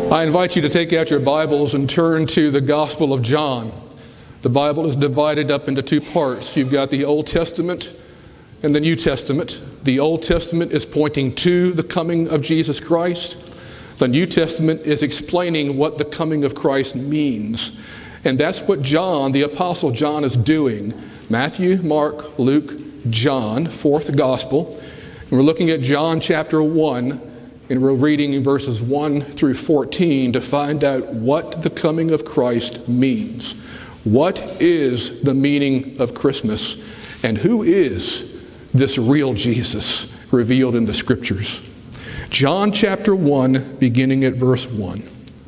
I invite you to take out your Bibles and turn to the Gospel of John. The Bible is divided up into two parts. You've got the Old Testament and the New Testament. The Old Testament is pointing to the coming of Jesus Christ. The New Testament is explaining what the coming of Christ means. And that's what John, the Apostle John, is doing. Matthew, Mark, Luke, John, fourth Gospel. And we're looking at John chapter 1. And we're reading in verses 1 through 14 to find out what the coming of Christ means. What is the meaning of Christmas? And who is this real Jesus revealed in the Scriptures? John chapter 1, beginning at verse 1.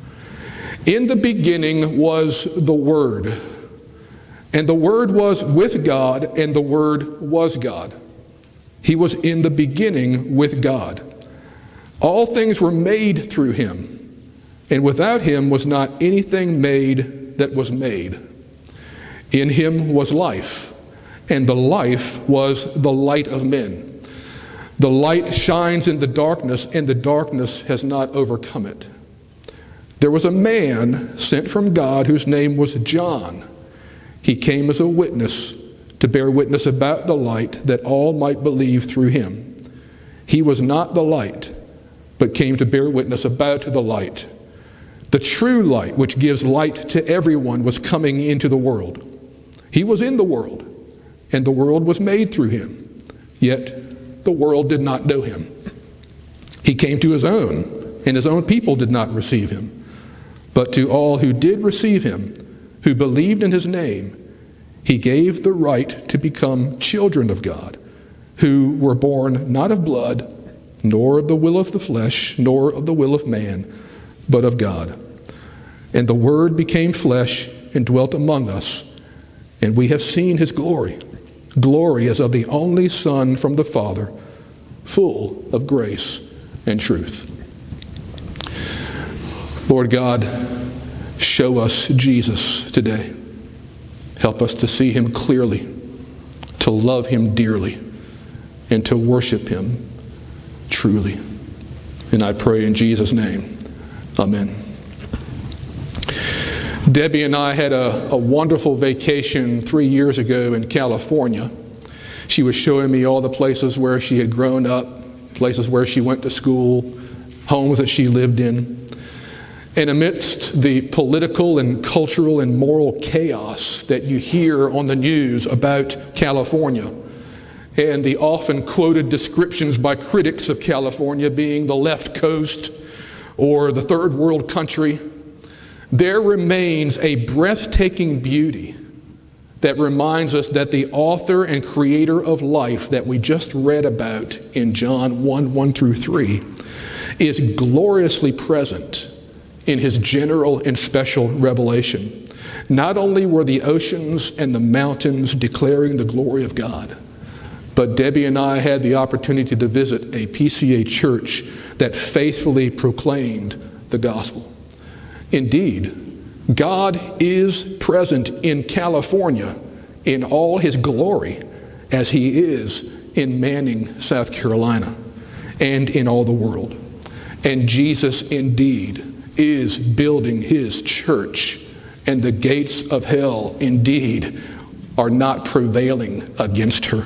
In the beginning was the Word, and the Word was with God, and the Word was God. He was in the beginning with God. All things were made through him, and without him was not anything made that was made. In him was life, and the life was the light of men. The light shines in the darkness, and the darkness has not overcome it. There was a man sent from God whose name was John. He came as a witness to bear witness about the light, that all might believe through him. He was not the light, but came to bear witness about the light. The true light, which gives light to everyone, was coming into the world. He was in the world, and the world was made through him, yet the world did not know him. He came to his own, and his own people did not receive him. But to all who did receive him, who believed in his name, he gave the right to become children of God, who were born not of blood, nor of the will of the flesh, nor of the will of man, but of God. And the Word became flesh and dwelt among us, and we have seen his glory, glory as of the only Son from the Father, full of grace and truth. Lord God, show us Jesus today. Help us to see him clearly, to love him dearly, and to worship him truly. And I pray in Jesus' name, amen. Debbie and I had a wonderful vacation 3 years ago in California. She was showing me all the places where she had grown up, places where she went to school, homes that she lived in. And amidst the political and cultural and moral chaos that you hear on the news about California, and the often quoted descriptions by critics of California being the left coast or the third world country, there remains a breathtaking beauty that reminds us that the author and creator of life that we just read about in John 1 through 3 is gloriously present in his general and special revelation. Not only were the oceans and the mountains declaring the glory of God, but Debbie and I had the opportunity to visit a PCA church that faithfully proclaimed the gospel. Indeed, God is present in California in all his glory, as he is in Manning, South Carolina, and in all the world. And Jesus indeed is building his church, and the gates of hell indeed are not prevailing against her.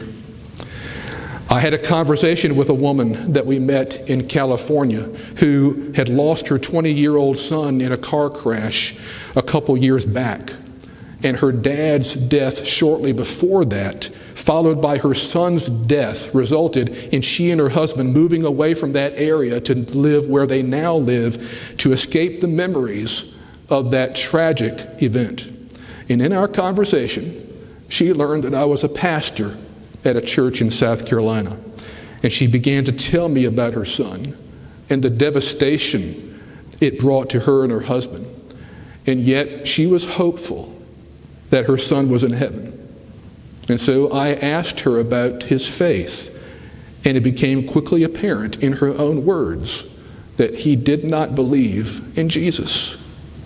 I had a conversation with a woman that we met in California who had lost her 20-year-old son in a car crash a couple years back. And her dad's death shortly before that, followed by her son's death, resulted in she and her husband moving away from that area to live where they now live, to escape the memories of that tragic event. And in our conversation, she learned that I was a pastor at a church in South Carolina. And she began to tell me about her son and the devastation it brought to her and her husband. And yet she was hopeful that her son was in heaven. And so I asked her about his faith, and it became quickly apparent in her own words that he did not believe in Jesus.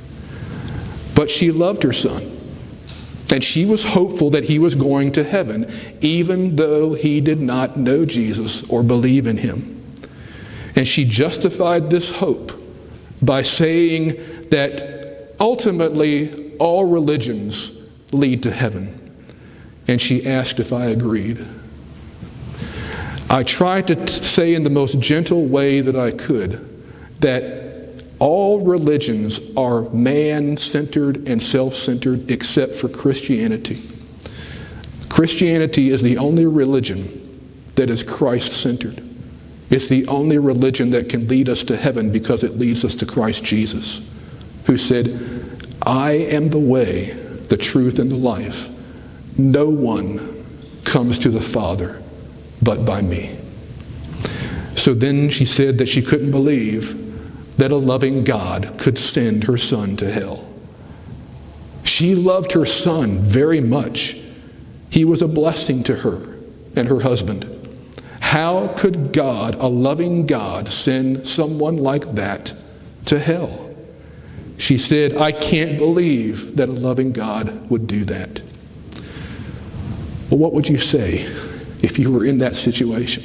But she loved her son. And she was hopeful that he was going to heaven, even though he did not know Jesus or believe in him. And she justified this hope by saying that ultimately all religions lead to heaven. And she asked if I agreed. I tried to say in the most gentle way that I could that all religions are man-centered and self-centered except for Christianity. Christianity is the only religion that is Christ-centered. It's the only religion that can lead us to heaven because it leads us to Christ Jesus, who said, I am the way, the truth, and the life. No one comes to the Father but by me. So then she said that she couldn't believe that a loving God could send her son to hell. She loved her son very much. He was a blessing to her and her husband. How could God, a loving God, send someone like that to hell? She said, I can't believe that a loving God would do that. Well, what would you say if you were in that situation?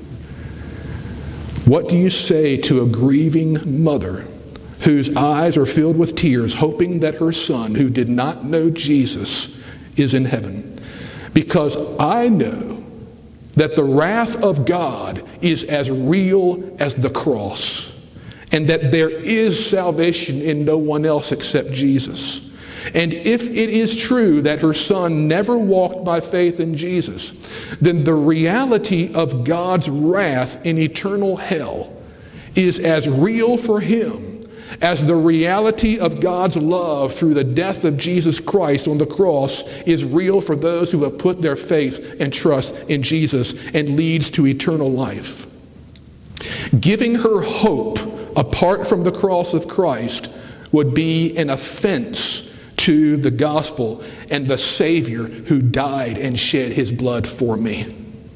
What do you say to a grieving mother whose eyes are filled with tears, hoping that her son, who did not know Jesus, is in heaven? Because I know that the wrath of God is as real as the cross, and that there is salvation in no one else except Jesus. And if it is true that her son never walked by faith in Jesus, then the reality of God's wrath in eternal hell is as real for him as the reality of God's love through the death of Jesus Christ on the cross is real for those who have put their faith and trust in Jesus and leads to eternal life. Giving her hope apart from the cross of Christ would be an offense to the gospel and the Savior who died and shed his blood for me.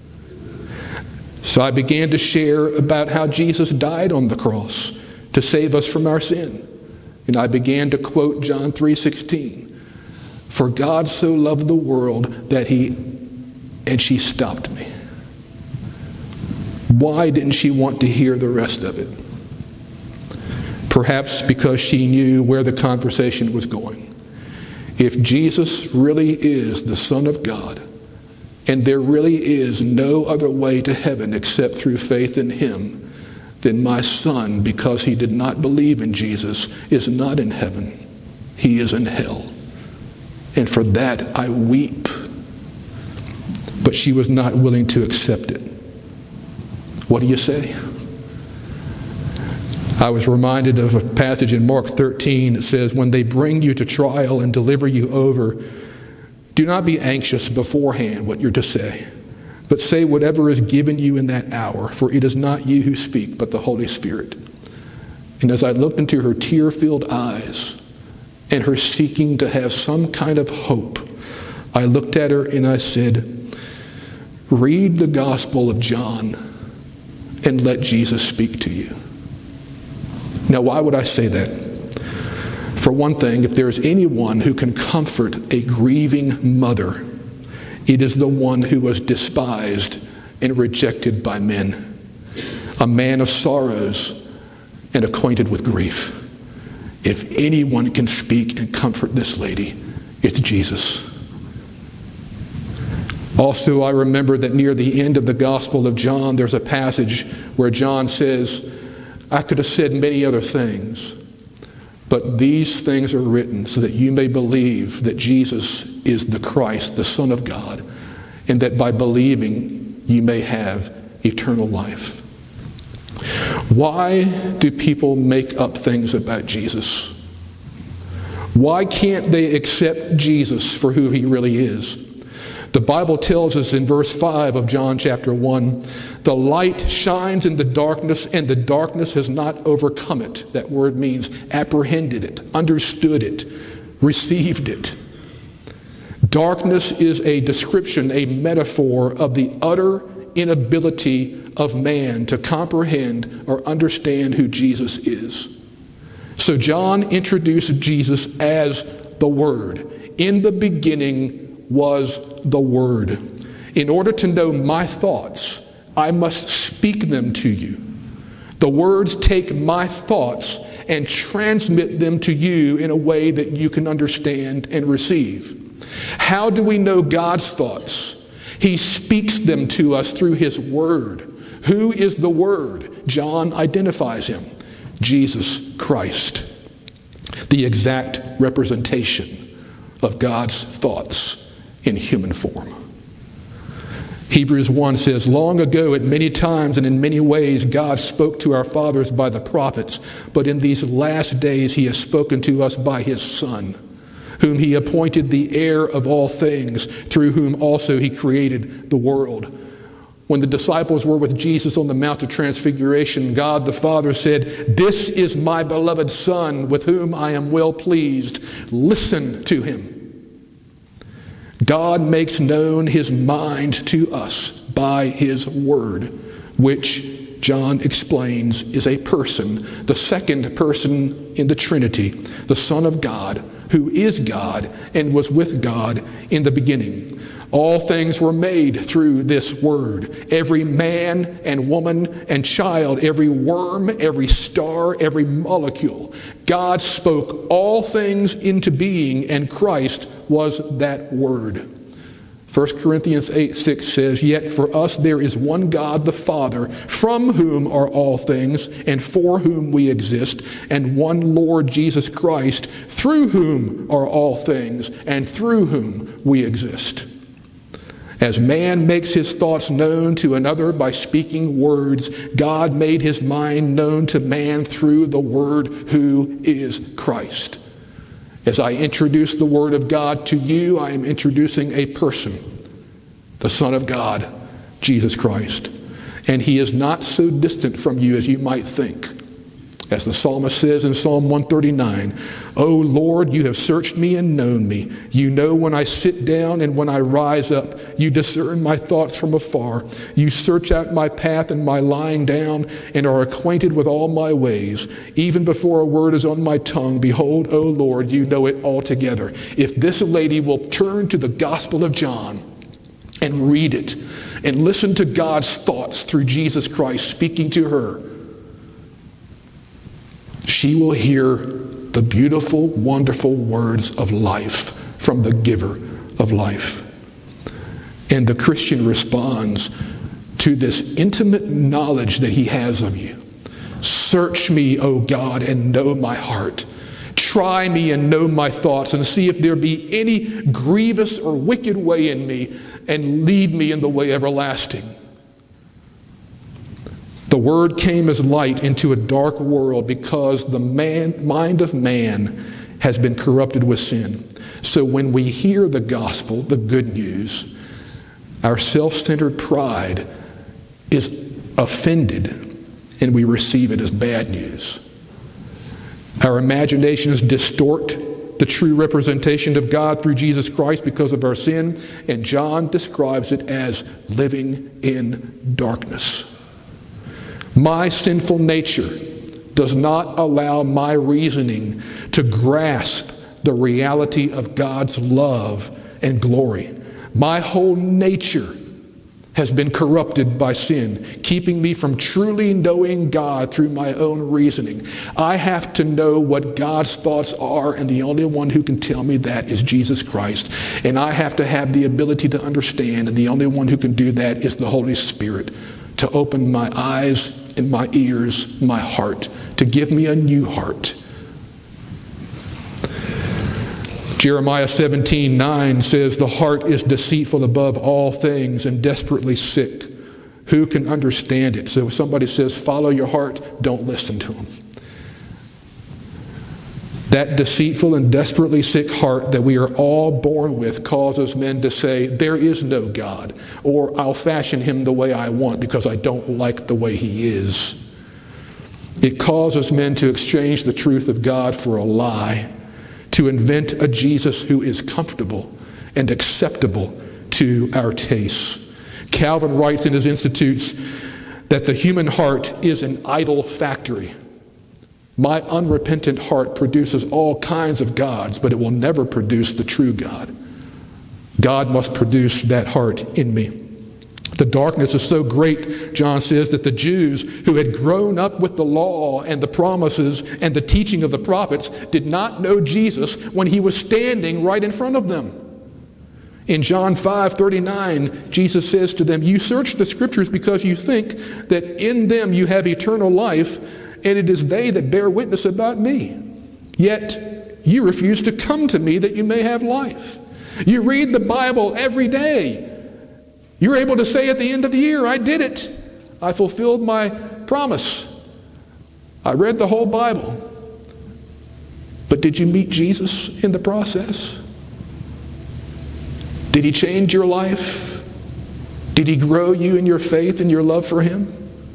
So I began to share about how Jesus died on the cross to save us from our sin. And I began to quote John 3:16. For God so loved the world that and she stopped me. Why didn't she want to hear the rest of it? Perhaps because she knew where the conversation was going. If Jesus really is the Son of God, and there really is no other way to heaven except through faith in him, then my son, because he did not believe in Jesus, is not in heaven. He is in hell. And for that I weep. But she was not willing to accept it. What do you say? I was reminded of a passage in Mark 13 that says, when they bring you to trial and deliver you over, do not be anxious beforehand what you're to say, but say whatever is given you in that hour, for it is not you who speak, but the Holy Spirit. And as I looked into her tear-filled eyes and her seeking to have some kind of hope, I looked at her and I said, read the Gospel of John and let Jesus speak to you. Now, why would I say that? For one thing, if there is anyone who can comfort a grieving mother, it is the one who was despised and rejected by men, a man of sorrows and acquainted with grief. If anyone can speak and comfort this lady, it's Jesus. Also, I remember that near the end of the Gospel of John, there's a passage where John says, I could have said many other things, but these things are written so that you may believe that Jesus is the Christ, the Son of God, and that by believing you may have eternal life. Why do people make up things about Jesus? Why can't they accept Jesus for who he really is? The Bible tells us in verse 5 of John chapter 1, the light shines in the darkness, and the darkness has not overcome it. That word means apprehended it, understood it, received it. Darkness is a description, a metaphor of the utter inability of man to comprehend or understand who Jesus is. So John introduced Jesus as the Word. In the beginning was the Word. In order to know my thoughts, I must speak them to you. The words take my thoughts and transmit them to you in a way that you can understand and receive. How do we know God's thoughts? He speaks them to us through his word. Who is the Word? John identifies him. Jesus Christ. The exact representation of God's thoughts in human form. Hebrews 1 says, long ago at many times and in many ways God spoke to our fathers by the prophets, but in these last days he has spoken to us by his Son, whom he appointed the heir of all things, through whom also he created the world. When the disciples were with Jesus on the Mount of Transfiguration, God the Father said, this is my beloved Son, with whom I am well pleased. Listen to him. God makes known his mind to us by his word, which John explains is a person, the second person in the Trinity, the Son of God, who is God and was with God in the beginning. All things were made through this word. Every man and woman and child, every worm, every star, every molecule. God spoke all things into being, and Christ was that word. 1 Corinthians 8:6 says, yet for us there is one God the Father, from whom are all things, and for whom we exist, and one Lord Jesus Christ, through whom are all things, and through whom we exist. As man makes his thoughts known to another by speaking words, God made his mind known to man through the Word, who is Christ. As I introduce the Word of God to you, I am introducing a person, the Son of God, Jesus Christ. And he is not so distant from you as you might think. As the psalmist says in Psalm 139, O Lord, you have searched me and known me. You know when I sit down and when I rise up. You discern my thoughts from afar. You search out my path and my lying down, and are acquainted with all my ways. Even before a word is on my tongue, behold, O Lord, you know it altogether. If this lady will turn to the Gospel of John and read it and listen to God's thoughts through Jesus Christ speaking to her, she will hear the beautiful, wonderful words of life from the giver of life. And the Christian responds to this intimate knowledge that he has of you. Search me, O God, and know my heart. Try me and know my thoughts, and see if there be any grievous or wicked way in me, and lead me in the way everlasting. The Word came as light into a dark world because the mind of man has been corrupted with sin. So when we hear the gospel, the good news, our self-centered pride is offended and we receive it as bad news. Our imaginations distort the true representation of God through Jesus Christ because of our sin, and John describes it as living in darkness. My sinful nature does not allow my reasoning to grasp the reality of God's love and glory. My whole nature has been corrupted by sin, keeping me from truly knowing God through my own reasoning. I have to know what God's thoughts are, and the only one who can tell me that is Jesus Christ. And I have to have the ability to understand, and the only one who can do that is the Holy Spirit, to open my eyes and my ears, my heart, to give me a new heart. Jeremiah 17:9 says, the heart is deceitful above all things and desperately sick. Who can understand it? So if somebody says, follow your heart, don't listen to them. That deceitful and desperately sick heart that we are all born with causes men to say, there is no God, or I'll fashion him the way I want because I don't like the way he is. It causes men to exchange the truth of God for a lie, to invent a Jesus who is comfortable and acceptable to our tastes. Calvin writes in his Institutes that the human heart is an idol factory. My unrepentant heart produces all kinds of gods, but it will never produce the true God. God must produce that heart in me. The darkness is so great, John says, that the Jews who had grown up with the law and the promises and the teaching of the prophets did not know Jesus when he was standing right in front of them. In John 5:39, Jesus says to them, "You search the scriptures because you think that in them you have eternal life, and it is they that bear witness about me. Yet you refuse to come to me that you may have life. You read the Bible every day. You're able to say at the end of the year, I did it. I fulfilled my promise. I read the whole Bible." But did you meet Jesus in the process? Did he change your life? Did he grow you in your faith and your love for him?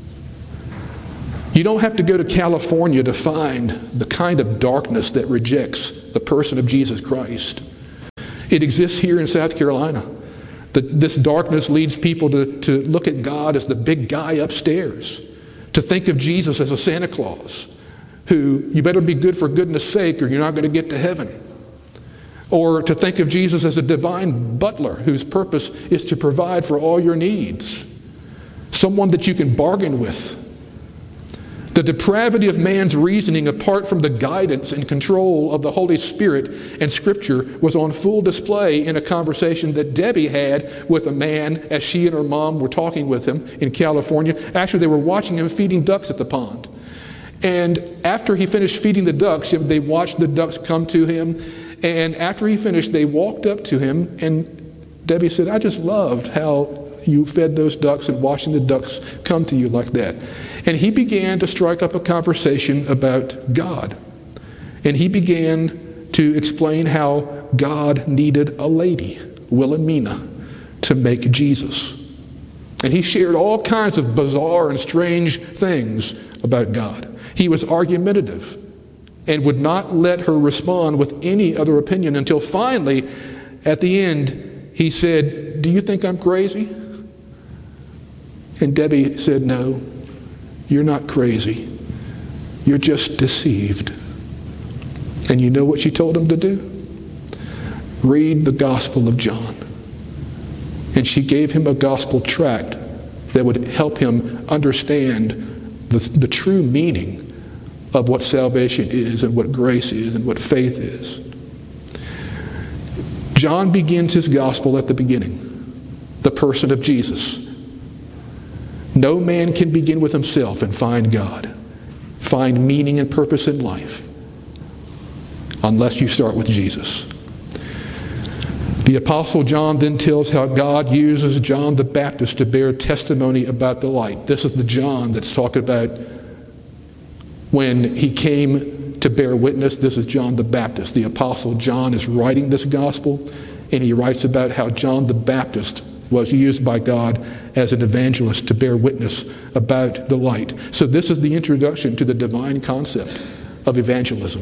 You don't have to go to California to find the kind of darkness that rejects the person of Jesus Christ. It exists here in South Carolina. This darkness leads people to look at God as the big guy upstairs, to think of Jesus as a Santa Claus, who you better be good for goodness sake or you're not going to get to heaven. Or to think of Jesus as a divine butler whose purpose is to provide for all your needs. Someone that you can bargain with. The depravity of man's reasoning apart from the guidance and control of the Holy Spirit and Scripture was on full display in a conversation that Debbie had with a man as she and her mom were talking with him in California. Actually, they were watching him feeding ducks at the pond. And after he finished feeding the ducks, they watched the ducks come to him. And after he finished, they walked up to him, and Debbie said, "I just loved how you fed those ducks and watching the ducks come to you like that." And he began to strike up a conversation about God. And he began to explain how God needed a lady, Wilhelmina, to make Jesus. And he shared all kinds of bizarre and strange things about God. He was argumentative and would not let her respond with any other opinion until finally, at the end, he said, "Do you think I'm crazy?" And Debbie said, "No, you're not crazy. You're just deceived." And you know what she told him to do? Read the Gospel of John. And she gave him a gospel tract that would help him understand the true meaning of what salvation is and what grace is and what faith is. John begins his gospel at the beginning, the person of Jesus. No man can begin with himself and find God, find meaning and purpose in life, unless you start with Jesus. The Apostle John then tells how God uses John the Baptist to bear testimony about the light. This is the John that's talking about when he came to bear witness. This is John the Baptist. The Apostle John is writing this gospel, and he writes about how John the Baptist was used by God as an evangelist to bear witness about the light. So this is the introduction to the divine concept of evangelism.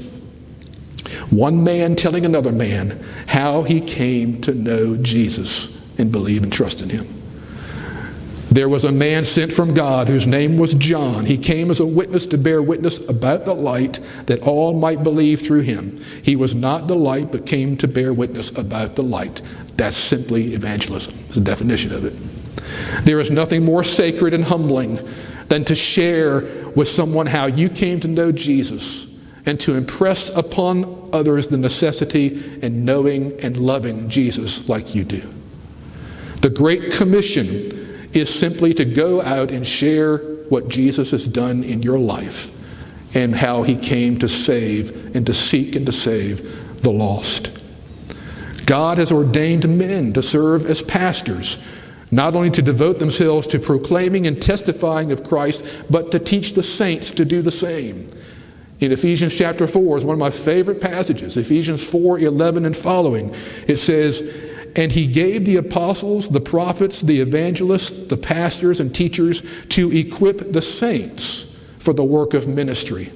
One man telling another man how he came to know Jesus and believe and trust in him. There was a man sent from God whose name was John. He came as a witness to bear witness about the light, that all might believe through him. He was not the light, but came to bear witness about the light. That's simply evangelism. It's the definition of it. There is nothing more sacred and humbling than to share with someone how you came to know Jesus and to impress upon others the necessity in knowing and loving Jesus like you do. The Great Commission is simply to go out and share what Jesus has done in your life and how he came to save and to seek and to save the lost. God has ordained men to serve as pastors, not only to devote themselves to proclaiming and testifying of Christ, but to teach the saints to do the same. In Ephesians chapter 4 is one of my favorite passages, Ephesians 4:11 and following. It says, "And he gave the apostles, the prophets, the evangelists, the pastors and teachers to equip the saints for the work of ministry."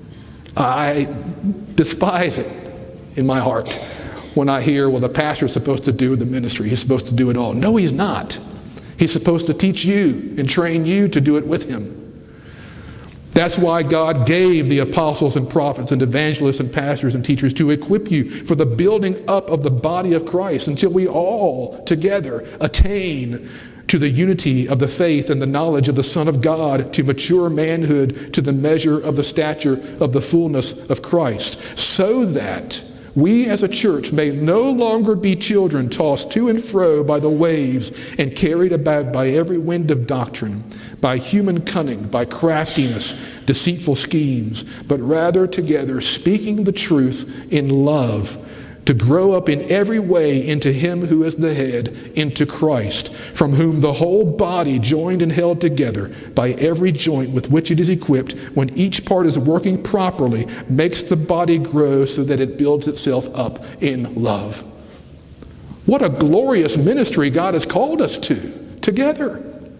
I despise it in my heart when I hear, well, the pastor is supposed to do the ministry. He's supposed to do it all. No, he's not. He's supposed to teach you and train you to do it with him. That's why God gave the apostles and prophets and evangelists and pastors and teachers to equip you for the building up of the body of Christ until we all together attain to the unity of the faith and the knowledge of the Son of God, to mature manhood, to the measure of the stature of the fullness of Christ, so that we as a church may no longer be children tossed to and fro by the waves and carried about by every wind of doctrine, by human cunning, by craftiness, deceitful schemes, but rather together speaking the truth in love, to grow up in every way into him who is the head, into Christ, from whom the whole body, joined and held together by every joint with which it is equipped, when each part is working properly, makes the body grow so that it builds itself up in love. What a glorious ministry God has called us to, together.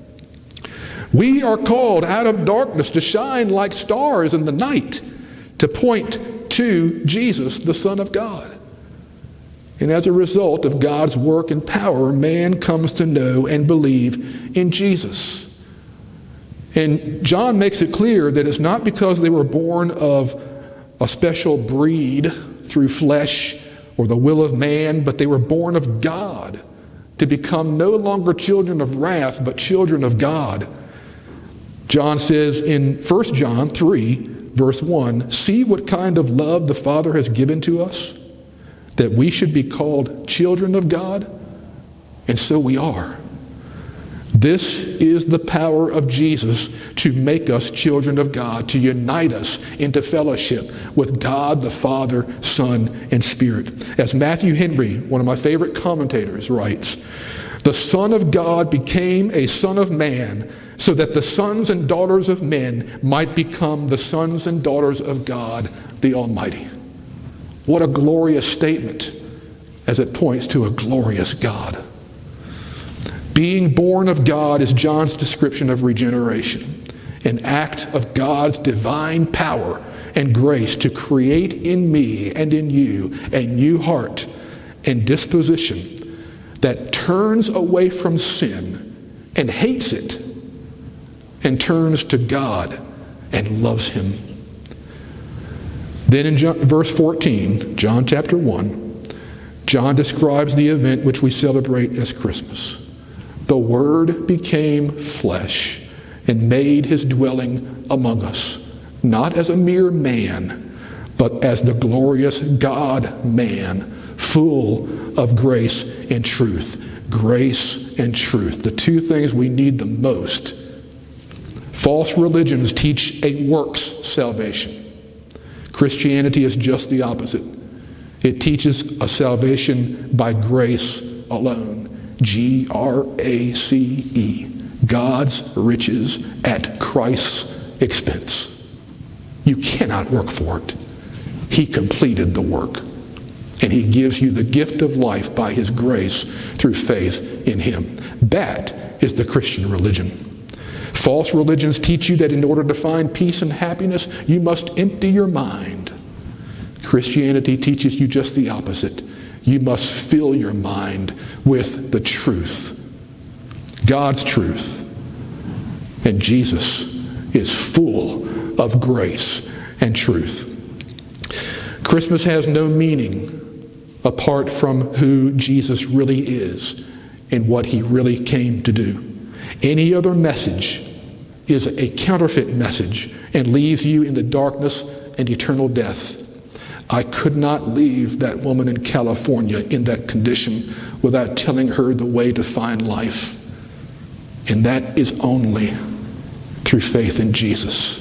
We are called out of darkness to shine like stars in the night, to point to Jesus, the Son of God. And as a result of God's work and power, man comes to know and believe in Jesus. And John makes it clear that it's not because they were born of a special breed through flesh or the will of man, but they were born of God to become no longer children of wrath, but children of God. John says in 1 John 3, verse 1, "See what kind of love the Father has given to us, that we should be called children of God, and so we are." This is the power of Jesus to make us children of God, to unite us into fellowship with God the Father, Son, and Spirit. As Matthew Henry, one of my favorite commentators, writes, "The Son of God became a Son of Man so that the sons and daughters of men might become the sons and daughters of God the Almighty." What a glorious statement, as it points to a glorious God. Being born of God is John's description of regeneration, an act of God's divine power and grace to create in me and in you a new heart and disposition that turns away from sin and hates it and turns to God and loves him. Then in verse 14, John chapter 1, John describes the event which we celebrate as Christmas. The Word became flesh and made his dwelling among us, not as a mere man, but as the glorious God-man, full of grace and truth. Grace and truth, the two things we need the most. False religions teach a works salvation. Christianity is just the opposite. It teaches a salvation by grace alone. G-R-A-C-E. God's riches at Christ's expense. You cannot work for it. He completed the work. And he gives you the gift of life by his grace through faith in him. That is the Christian religion. False religions teach you that in order to find peace and happiness, you must empty your mind. Christianity teaches you just the opposite. You must fill your mind with the truth, God's truth. And Jesus is full of grace and truth. Christmas has no meaning apart from who Jesus really is and what he really came to do. Any other message is a counterfeit message and leaves you in the darkness and eternal death. I could not leave that woman in California in that condition without telling her the way to find life. And that is only through faith in Jesus.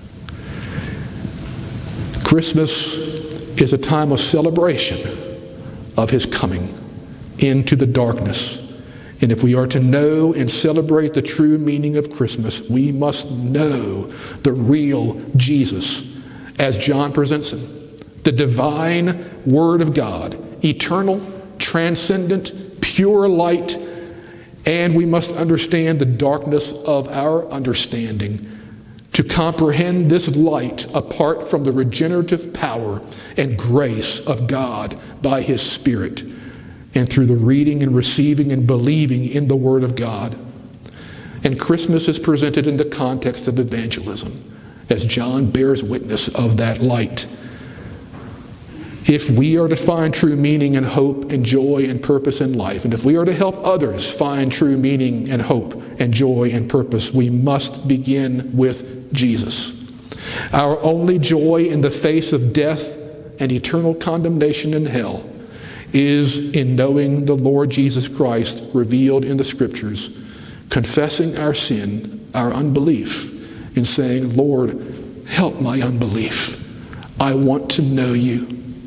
Christmas is a time of celebration of his coming into the darkness. And if we are to know and celebrate the true meaning of Christmas, we must know the real Jesus as John presents him. The divine Word of God, eternal, transcendent, pure light, and we must understand the darkness of our understanding to comprehend this light apart from the regenerative power and grace of God by his Spirit, and through the reading and receiving and believing in the Word of God. And Christmas is presented in the context of evangelism, as John bears witness of that light. If we are to find true meaning and hope and joy and purpose in life, and if we are to help others find true meaning and hope and joy and purpose, we must begin with Jesus. Our only joy in the face of death and eternal condemnation in hell is in knowing the Lord Jesus Christ revealed in the Scriptures, confessing our sin, our unbelief, and saying, Lord, help my unbelief. I want to know you.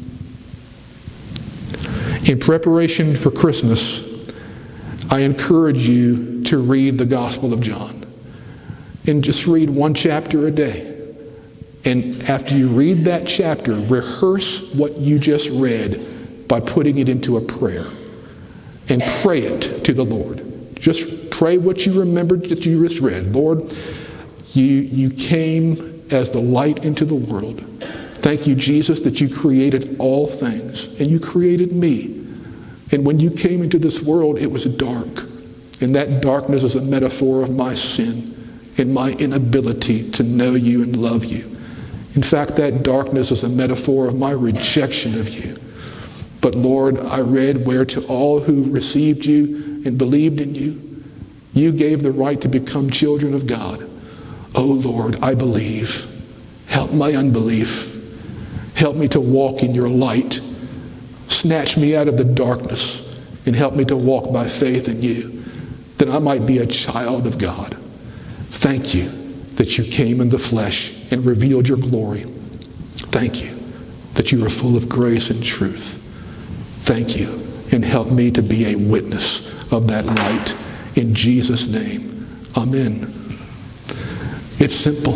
In preparation for Christmas, I encourage you to read the Gospel of John. And just read one chapter a day. And after you read that chapter, rehearse what you just read by putting it into a prayer. And pray it to the Lord. Just pray what you remembered that you just read. Lord, you came as the light into the world. Thank you, Jesus, that you created all things. And you created me. And when you came into this world, it was dark. And that darkness is a metaphor of my sin and my inability to know you and love you. In fact, that darkness is a metaphor of my rejection of you. But Lord, I read where to all who received you and believed in you, you gave the right to become children of God. Oh Lord, I believe. Help my unbelief. Help me to walk in your light. Snatch me out of the darkness and help me to walk by faith in you, that I might be a child of God. Thank you that you came in the flesh and revealed your glory. Thank you that you are full of grace and truth. Thank you, and help me to be a witness of that light. In Jesus' name, amen. It's simple,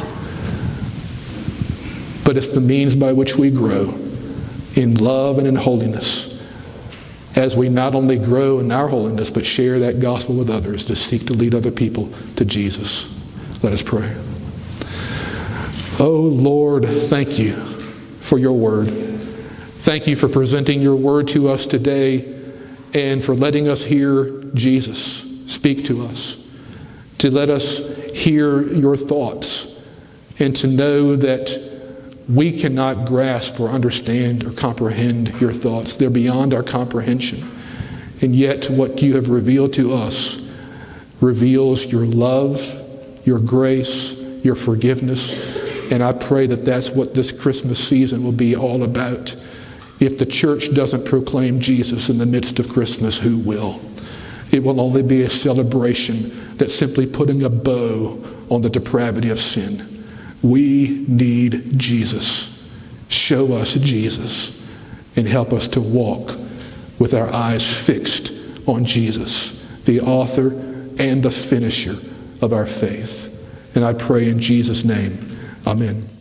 but it's the means by which we grow in love and in holiness, as we not only grow in our holiness, but share that gospel with others to seek to lead other people to Jesus. Let us pray. Oh Lord, thank you for your word. Thank you for presenting your word to us today and for letting us hear Jesus speak to us, to let us hear your thoughts, and to know that we cannot grasp or understand or comprehend your thoughts. They're beyond our comprehension. And yet what you have revealed to us reveals your love, your grace, your forgiveness. And I pray that that's what this Christmas season will be all about. If the church doesn't proclaim Jesus in the midst of Christmas, who will? It will only be a celebration that's simply putting a bow on the depravity of sin. We need Jesus. Show us Jesus and help us to walk with our eyes fixed on Jesus, the author and the finisher of our faith. And I pray in Jesus' name, amen.